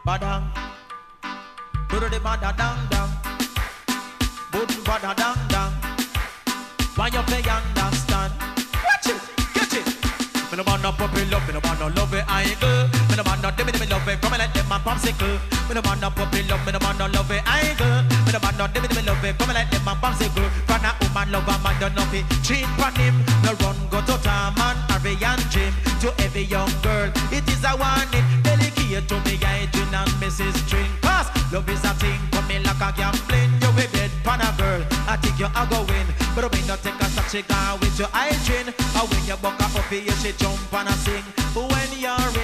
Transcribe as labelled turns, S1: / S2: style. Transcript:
S1: badang, do the bada dang dang, boot bada dang dang. Why you play understand? Watch it, get it. Me no want no puppy love, me no want no love it, I ain't good. Me no want no dimmy dimmy love it, come and let them a popsicle. Me no want no puppy love, me no want no love it, I ain't good. Me no want no dimmy dimmy love it, come and let them a popsicle. From a woman love a man don't know fi cheat on him. No run go to Tom and Harry and Jim. To every young girl, it is a warning. Delicate to me, Adrian and Mrs. String. Cause love is a thing, come in like a gambling. You will bet pan a girl, I think you are going. But when you take a such a car with your hygiene, or when you buck up for you, she jump and a sing. When you're